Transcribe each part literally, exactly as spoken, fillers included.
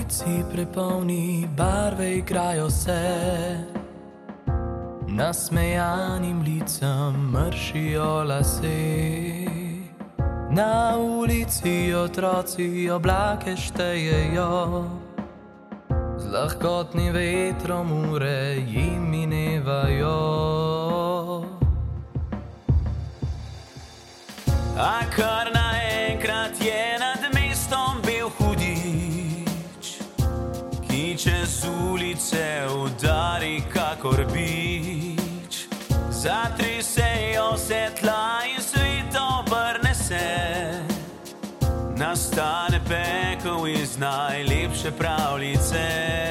ulici prepolni, barve igrajo se, nasmejanim licem mršijo lase. Na ulici otroci oblake štejejo, z lahkotnim vetrom ure jim minevajo. A kar naenkrat je nad mestom bel hudič, ki čez ulice udari kakor bič. Zatresejo se tla in svet obrne se, nastane pekel iz najlepše pravljice.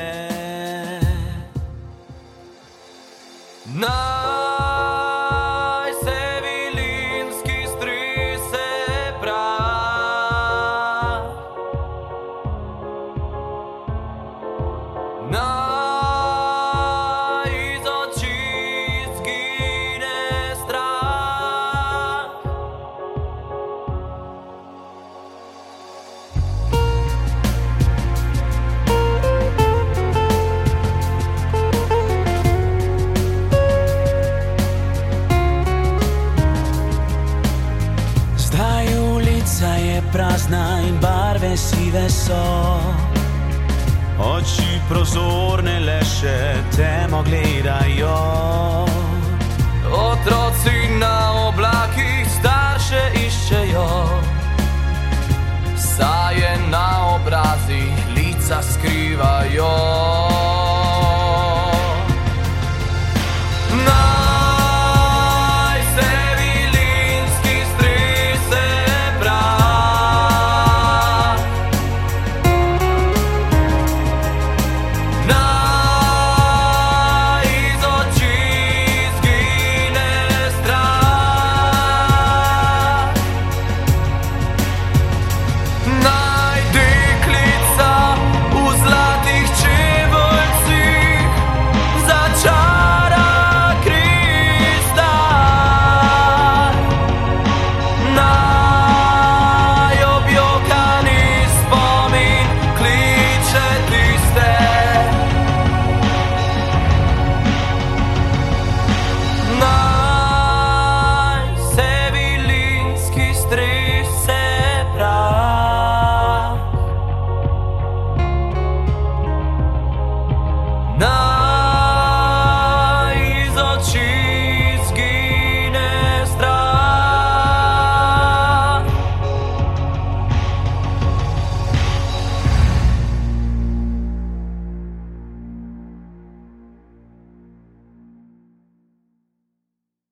Naj se vilinski strese prah, naj iz oči zgine strah. Zdaj ulica je prazna in barve sive so, oči prozorne le še temo gledajo. Otroci na oblakih starše iščejo, saje na obrazih lica skrivajo.